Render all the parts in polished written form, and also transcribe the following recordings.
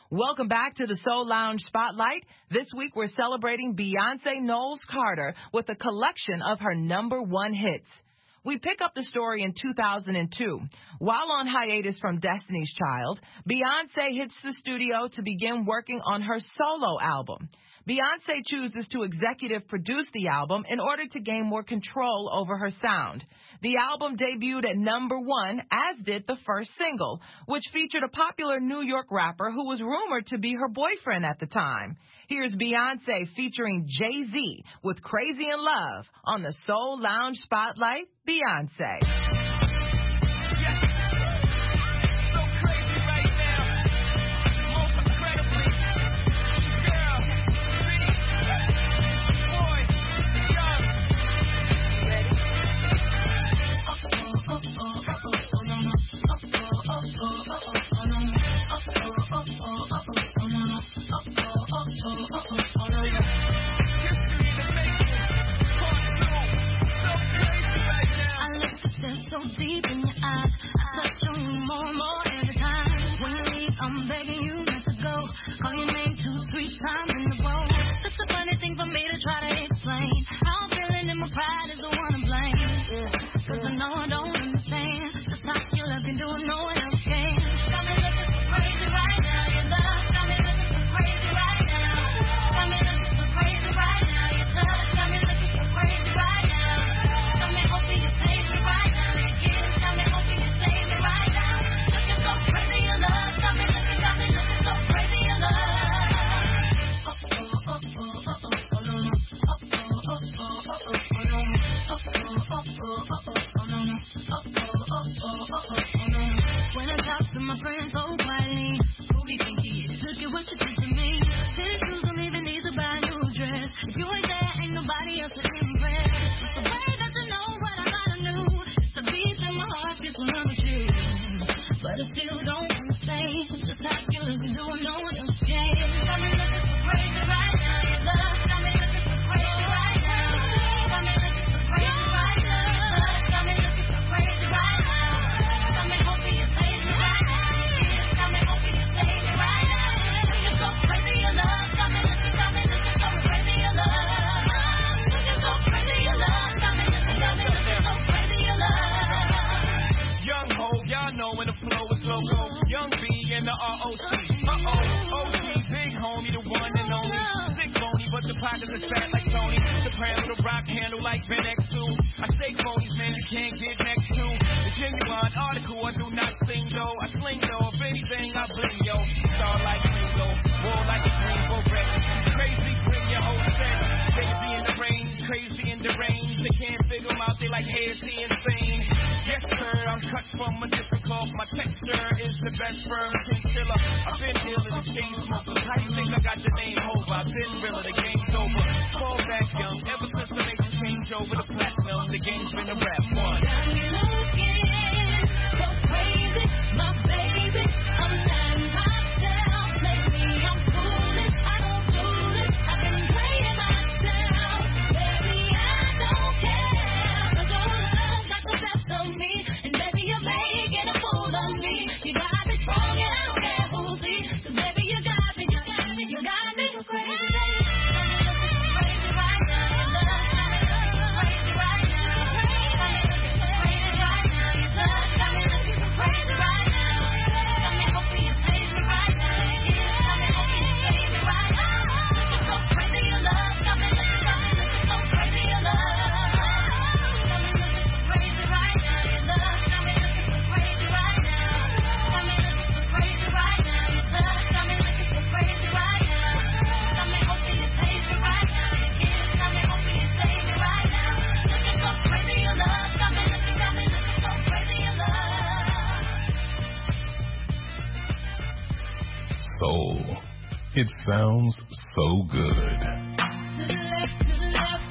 Welcome back to the Soul Lounge Spotlight. This week we're celebrating Beyonce Knowles Carter with a collection of her #1 hits. We pick up the story in 2002. While on hiatus from Destiny's Child, Beyonce hits the studio to begin working on her solo album. Beyonce chooses to executive produce the album in order to gain more control over her sound. The album debuted at #1, as did the first single, which featured a popular New York rapper who was rumored to be her boyfriend at the time. Here's Beyonce featuring Jay-Z with Crazy in Love on the Soul Lounge Spotlight, Beyonce. So deep in your eyes, I touch on you more and more every time. When you leave, I'm begging you not to go. Call your name 2-3 times in a row. It's a funny thing for me to try to explain. How I'm feeling and my pride is the one to blame. Cause I know I don't understand just how you love can do it, no one else can. Got me looking so crazy right now, your love. Got me looking so crazy right now. Got me looking so crazy right now, your touch. Got me looking so crazy right now. Got me hoping you save me right now. Got me hoping you save me right now. Looking so crazy in love. Got me looking so crazy in love. When I talk to my friends so quietly, who do you think he is? Look at what you did to me. Tennis shoes don't even need to buy a new dress. If you ain't there, ain't nobody else to impress. It's the way that you know what I gotta do. It's the beat in my heart gets when I'm with you. But I still don't understand just how you look and do it, no one else can. Got me looking so crazy right now, your love. Got me looking so crazy right now. Got me looking so crazy right now, your love. Got me looking so crazy right now. Got me hoping you save me right now. Got me hoping you save me right now. Looking so crazy in love. Got me looking so crazy in love. Looking so crazy in love. Got me looking so crazy in love. Young ho, y'all know when the flow is loco. Young B and the ROC. OG, big homie, the one and only. Sick bony, but the pockets are fat like Tony. Soprano, the rock handle like Ben X2. I say phonies, man, you can't get next to. The genuine article, I do not sing though. I sling though, if anything, I bling yo. Star like Ringo, war like a green beret. Crazy, bring your whole set. Crazy in the range, crazy in the range. They can't figure them out, they like, hey, is he insane? Yes, sir, I'm cut from a different cloth. My texture is the best firm chinchilla. I've been dealing with chain smokers. How you think I got the name over? I've been realer, the game's over. Fall back young, ever since the nation changed over to platinum, the game's been a rap one. Got me looking so crazy, my baby. I'm not myself lately. I'm foolish, I don't do this. I've been playing myself, baby. I don't care. 'Cause your love got the best of me, and baby you're making a fool of me. You got me strong and I don't care who sees. 'Cause baby you got me so crazy. Crazy right now, your love got me looking so crazy right now. Crazy right now, your love got me looking so crazy right now. Got me hoping you save me right now. Got me hoping you save me right now. Looking so crazy, your love got me looking so crazy, your love. Got me looking so crazy right now, your love got me looking so crazy right now. Got me looking so crazy right now, your love got me looking so crazy right now. Got me hoping you save me right now. Got me hoping you save me right now. Looking so crazy, your love got me looking so crazy, your love. Soul. It sounds so good. To the left, to the left.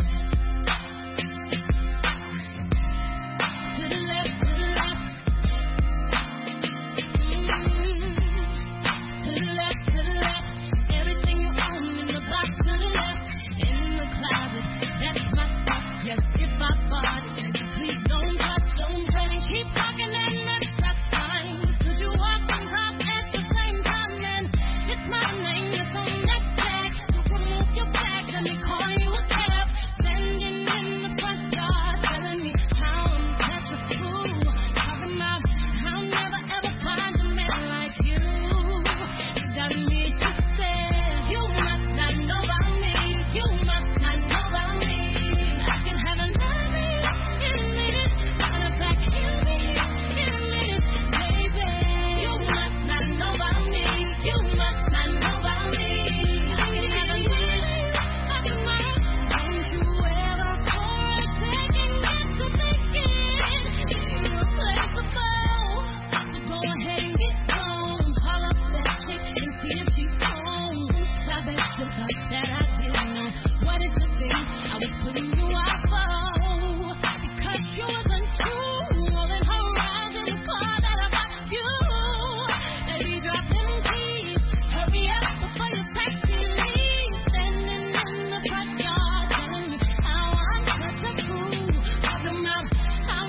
To the left, to the left. To the left, to the left. Everything you own in the box to the left. In the closet, that's my stuff. Yes, if I bought it, please don't touch, don't turn and keep talking and that's fine. Could you walk and talk at the same time and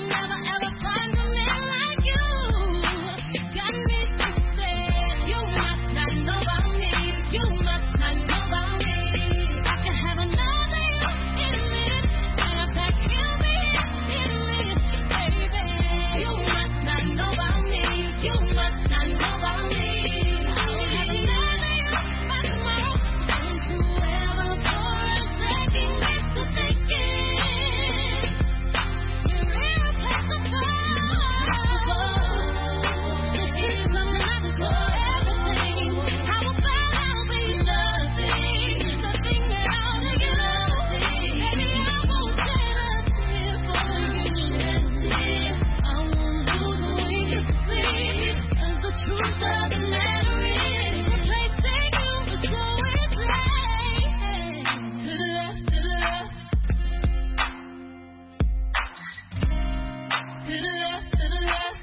never ever find a man like you. Got me so sad. You must not know about me. You must not know about me. I can have another you in a minute. Matter of fact, he'll be here in a minute, baby. You must not know about me. You must not know about me. I can have another you by tomorrow. Don't you ever for a second get to thinking you're irreplaceable. This is my life for everything. How about I'll be nothing at all to you? Baby, I won't shed a tear for you. That's it. I won't lose a wink of sleep. 'Cause the truth of the matter is, replacing you is so easy. To the left, to the left. To the left, to the left.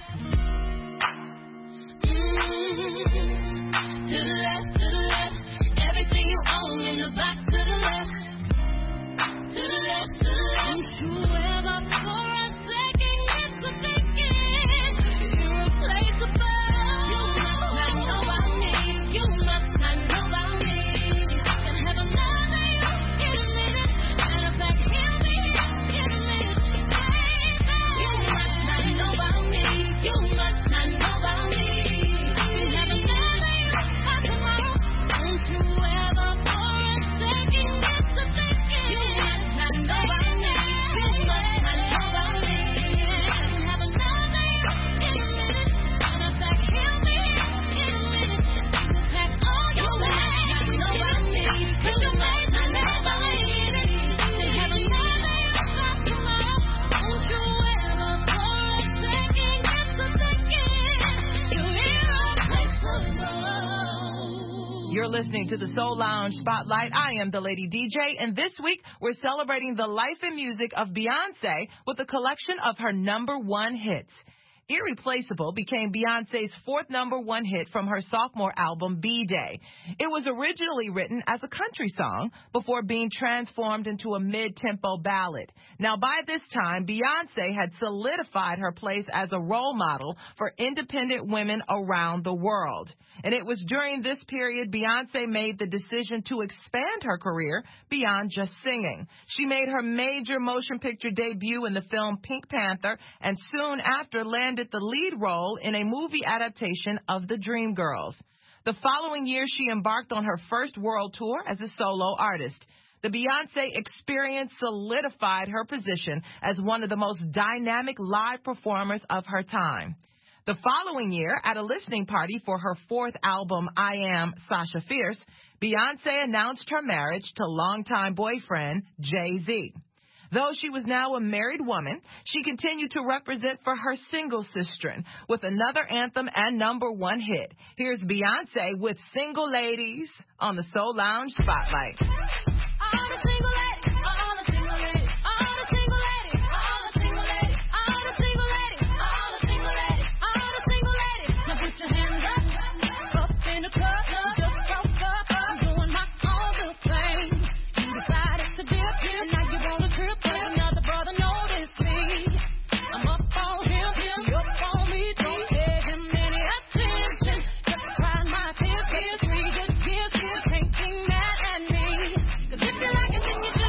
To the left, to the left. Everything you own in the back to the left. To the left, to the left. Don't you ever for a second get to thinking you're irreplaceable. You must not know about me. You must not know about me. I can have another you in a minute. Matter of fact, he'll be here in a minute, baby. You must not know about me. You must not know about me. I can have another you by tomorrow. Don't you ever for a second get to thinking you must not know about me. You must not know about me. I can have another you in a minute. Matter of fact, he'll be here in a minute. Pack all your bags. You must not know about me. You must not know about me. I can have another you by tomorrow. Don't you ever for a second get to thinking you're irreplaceable. You're listening to the Soul Lounge Spotlight. I am the Lady DJ, and this week we're celebrating the life and music of Beyonce with a collection of her #1 hits. Irreplaceable became Beyonce's 4th #1 hit from her sophomore album, B-Day. It was originally written as a country song before being transformed into a mid-tempo ballad. Now, by this time, Beyonce had solidified her place as a role model for independent women around the world. And it was during this period Beyonce made the decision to expand her career beyond just singing. She made her major motion picture debut in the film Pink Panther and soon after landed the lead role in a movie adaptation of The Dreamgirls. The following year, she embarked on her first world tour as a solo artist. The Beyonce experience solidified her position as one of the most dynamic live performers of her time. The following year, at a listening party for her 4th album, I Am Sasha Fierce, Beyonce announced her marriage to longtime boyfriend Jay-Z. Though she was now a married woman, she continued to represent for her single sistren with another anthem and #1 hit. Here's Beyonce with Single Ladies on the Soul Lounge Spotlight. All the single ladies, all the single ladies, all the single ladies, all the single ladies, all the single ladies, all the single ladies, all the single ladies. Now put your hands up in the club, just broke up. I'm doing my own little thing. You decided to dip, and now you want a trip, 'cause another brother noticed me. I'm up on him, he up on me. Don't pay him any attention. Just cry my tears, here's 3 good years, can't be mad at me. 'Cause if you like it, then you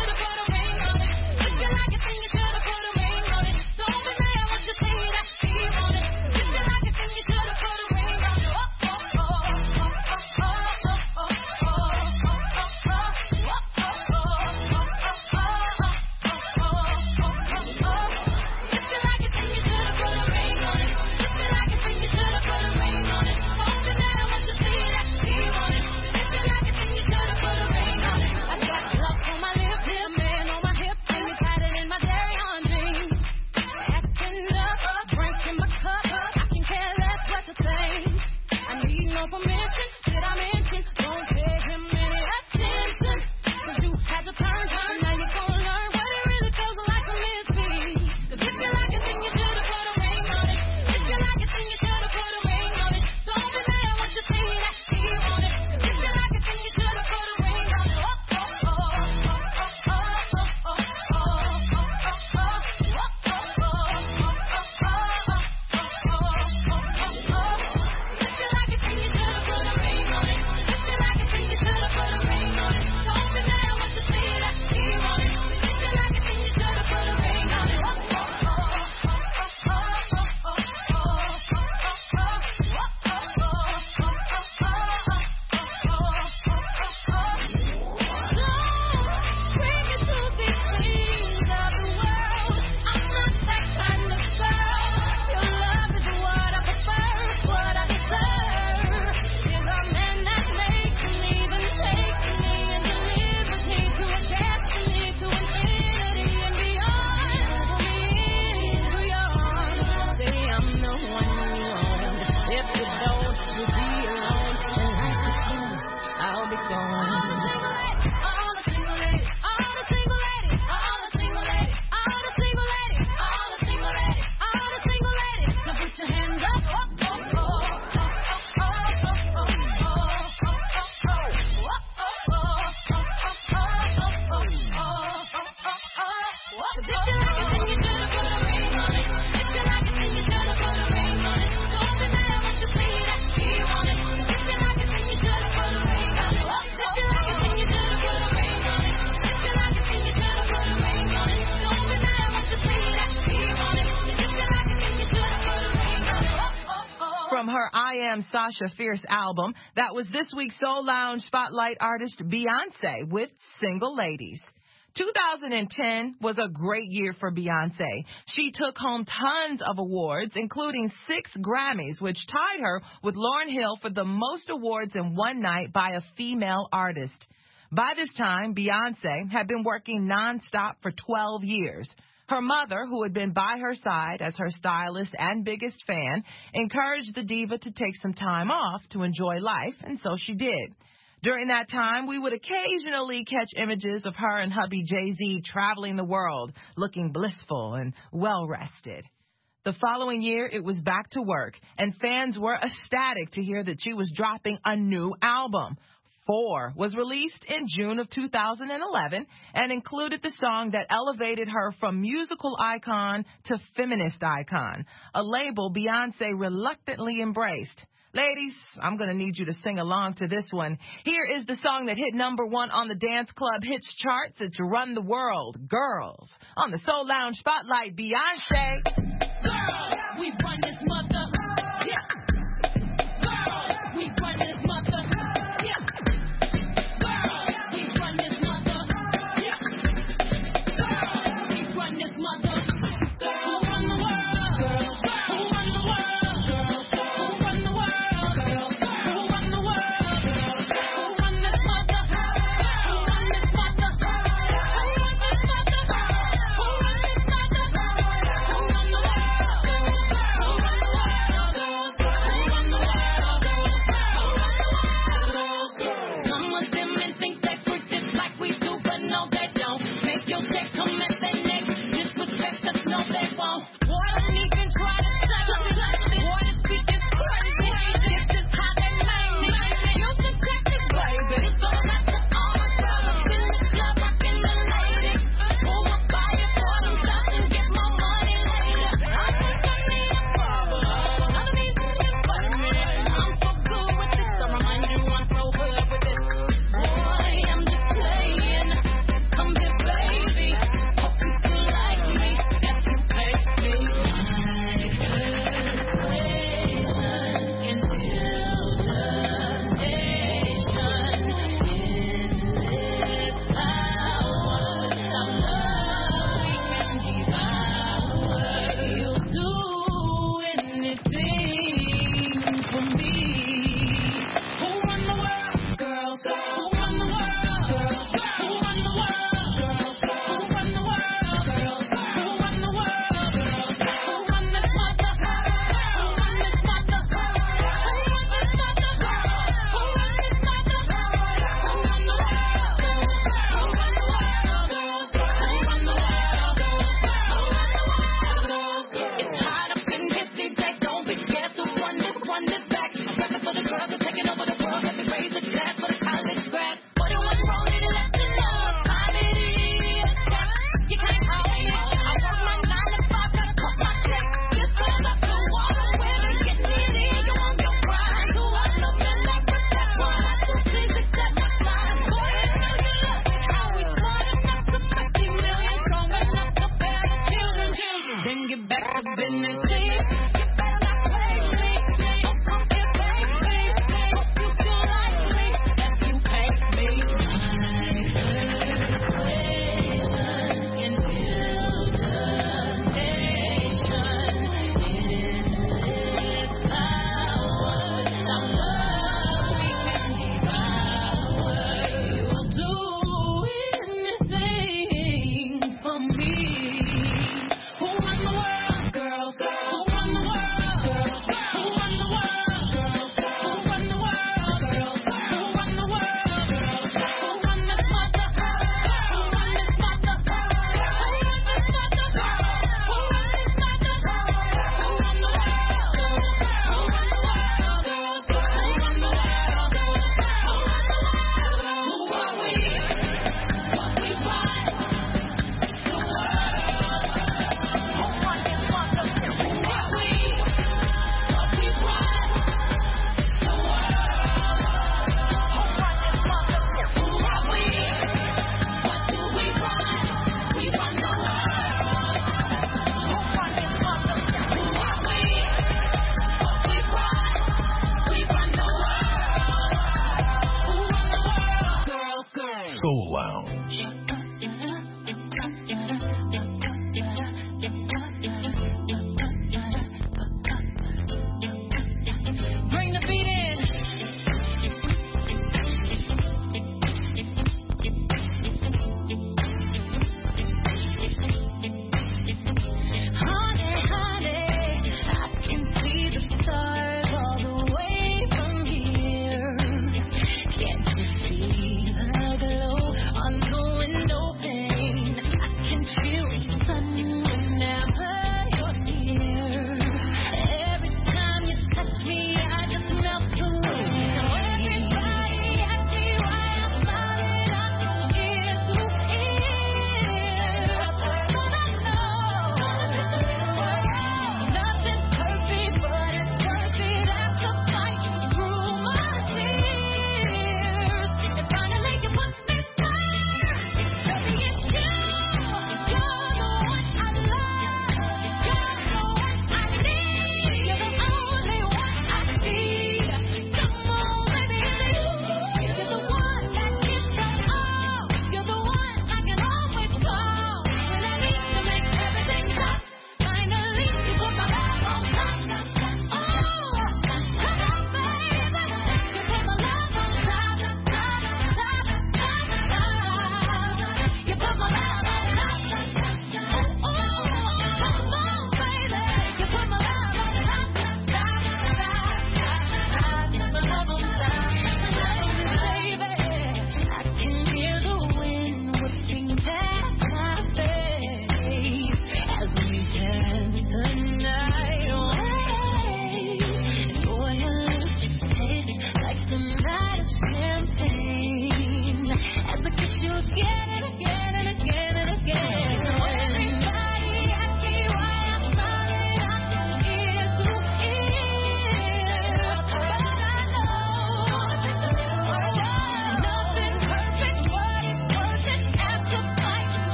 from her I Am Sasha Fierce album. That was this week's Soul Lounge Spotlight artist Beyonce with Single Ladies. 2010 was a great year for Beyonce. She took home tons of awards, including 6 Grammys, which tied her with Lauryn Hill for the most awards in one night by a female artist. By this time, Beyonce had been working nonstop for 12 years. Her mother, who had been by her side as her stylist and biggest fan, encouraged the diva to take some time off to enjoy life, and so she did. During that time, we would occasionally catch images of her and hubby Jay-Z traveling the world, looking blissful and well-rested. The following year, it was back to work, and fans were ecstatic to hear that she was dropping a new album. 4 was released in June of 2011 and included the song that elevated her from musical icon to feminist icon, a label Beyonce reluctantly embraced. Ladies, I'm going to need you to sing along to this one. Here is the song that hit #1 on the Dance Club Hits charts. It's Run the World, Girls. On the Soul Lounge Spotlight, Beyonce. Girls, we run this mother. Yeah. Girls, we run this mother. Yeah. Girls, we run this mother. Yeah. Girls, we run this mother. Who run the world? Girls. Who run the world? Girls. Who run the world? Girls. Who run the world? Girls. Who run this mother? Who run this mother? Who run this mother? Who run this mother? Who run the world?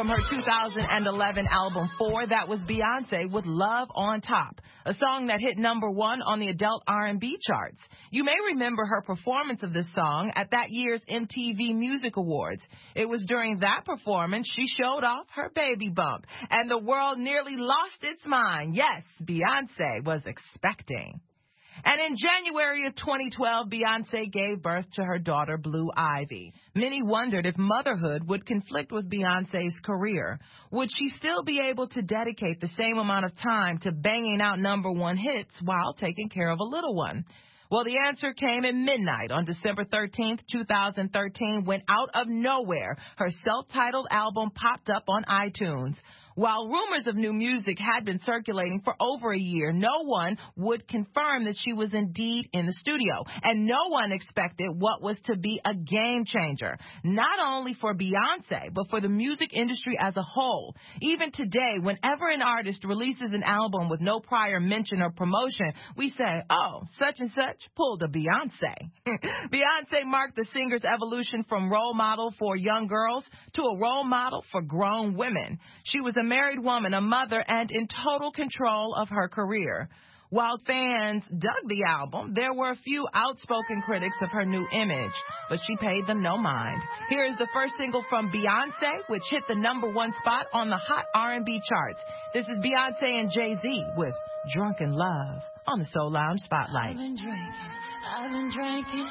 From her 2011 album 4, that was Beyonce with Love on Top, a song that hit number 1 on the adult R&B charts. You may remember her performance of this song at that year's MTV Music Awards. It was during that performance she showed off her baby bump, and the world nearly lost its mind. Yes, Beyonce was expecting. And in January of 2012, Beyonce gave birth to her daughter, Blue Ivy. Many wondered if motherhood would conflict with Beyonce's career. Would she still be able to dedicate the same amount of time to banging out number 1 hits while taking care of a little one? Well, the answer came at midnight on December 13th, 2013, when out of nowhere, her self-titled album popped up on iTunes. While rumors of new music had been circulating for over a year, no one would confirm that she was indeed in the studio, and no one expected what was to be a game changer, not only for Beyonce, but for the music industry as a whole. Even today, whenever an artist releases an album with no prior mention or promotion, we say, oh, such and such pulled a Beyonce. Beyonce marked the singer's evolution from role model for young girls to a role model for grown women. She was a married woman, a mother, and in total control of her career. While fans dug the album, there were a few outspoken critics of her new image, but she paid them no mind. Here is the first single from Beyonce, which hit the number 1 spot on the hot R&B charts. This is Beyonce and Jay-Z with Drunken Love on the Soul Lounge Spotlight. I've been drinking.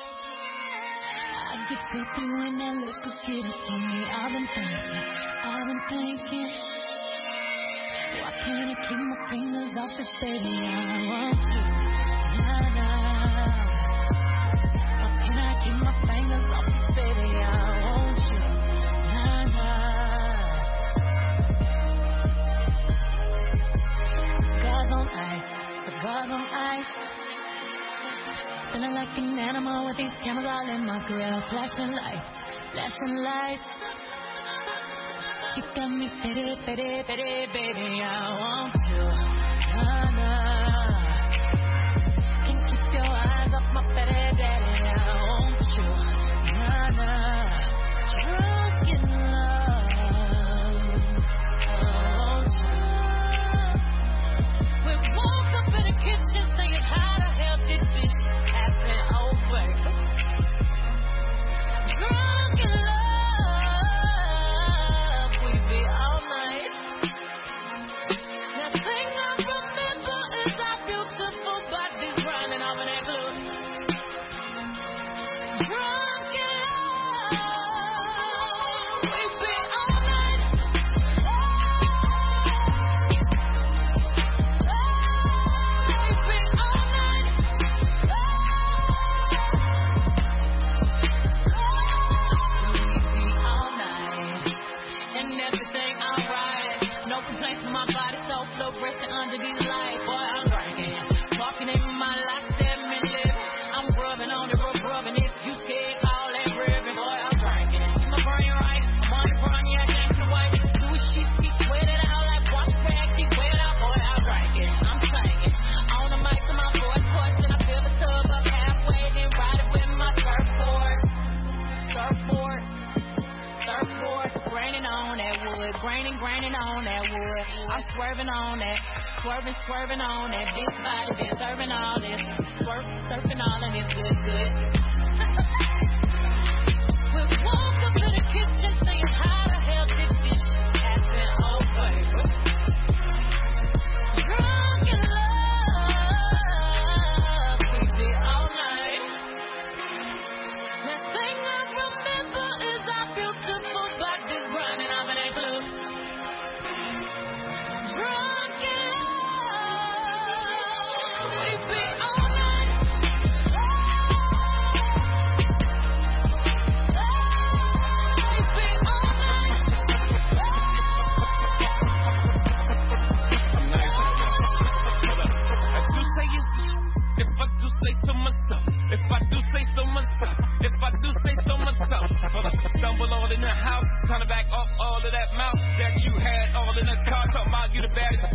I get filthy when that liquor gets to me. I've been thinking. Why can't I keep my fingers off the baby? I want you. Nah, nah. Why can't I keep my fingers off the baby? I want you. Nah, nah. Cigars on ice. Feeling like an animal with these cameras all in my grill. Flashing lights. You got me pity, baby, I want you. Nah, nah. Can't keep your eyes off my pity, daddy, I want you. Nah, nah. Drunk in love, I want you. We woke up in the kitchen saying, how the hell did this happen? Over. Drunk in love. Resting under these lights, boy, I'm drinking. Walking in my life, 7 minutes. I'm rubbing on the roof, rubbing. If you scared, call that ribbon, boy, I'm drinking. Keep my brain right, I'm on the front, yeah, thanks to white. Do a shit, keep sweat it out like wash rag, keep wet out, boy, I'm drinking. I'm singing. On the mic to my voice, and I fill the tub up halfway, then ride it with my surfboard. Graining on that wood, graining on that wood. I'm swerving on that, swerving on that. Big body been serving all this, surfing all of this good. We woke up in the kitchen saying, how the hell did this happen? Oh, baby. Drunk in love, we be all night. That thing I remember is our beautiful bodies running off in that club. Drunk in love, we be all night. We be all night. I do say it's the if I do say so myself. If I do say so myself. If I do say so myself. Stumble all in the house, trying to back up all of that mouth that you had all in the car. Talking about you the baddest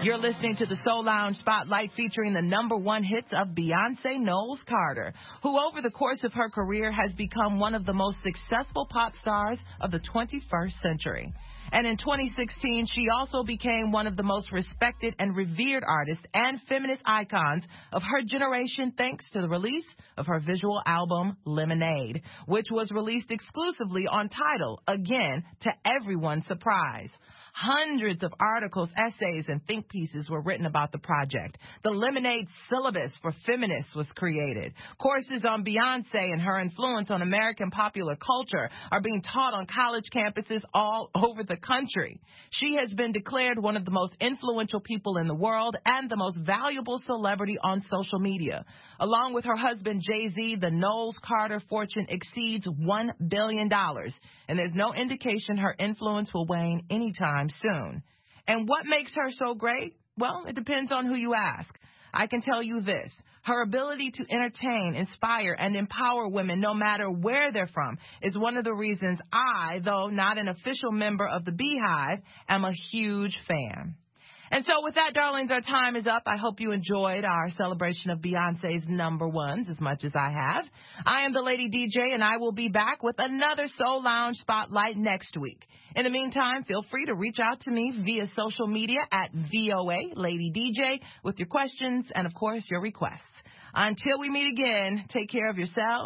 You're listening to the Soul Lounge Spotlight featuring the number one hits of Beyonce Knowles Carter, who over the course of her career has become one of the most successful pop stars of the 21st century. And in 2016, she also became one of the most respected and revered artists and feminist icons of her generation thanks to the release of her visual album, Lemonade, which was released exclusively on Tidal, again, to everyone's surprise. Hundreds of articles, essays, and think pieces were written about the project. The Lemonade syllabus for feminists was created. Courses on Beyonce and her influence on American popular culture are being taught on college campuses all over the country. She has been declared one of the most influential people in the world and the most valuable celebrity on social media. Along with her husband, Jay-Z, the Knowles Carter fortune exceeds $1 billion, and there's no indication her influence will wane anytime soon. And what makes her so great? Well, it depends on who you ask. I can tell you this. Her ability to entertain, inspire, and empower women no matter where they're from is one of the reasons I, though not an official member of the Beehive, am a huge fan. And so with that, darlings, our time is up. I hope you enjoyed our celebration of Beyonce's number ones as much as I have. I am the Lady DJ, and I will be back with another Soul Lounge Spotlight next week. In the meantime, feel free to reach out to me via social media at VOA Lady DJ with your questions and, of course, your requests. Until we meet again, take care of yourselves.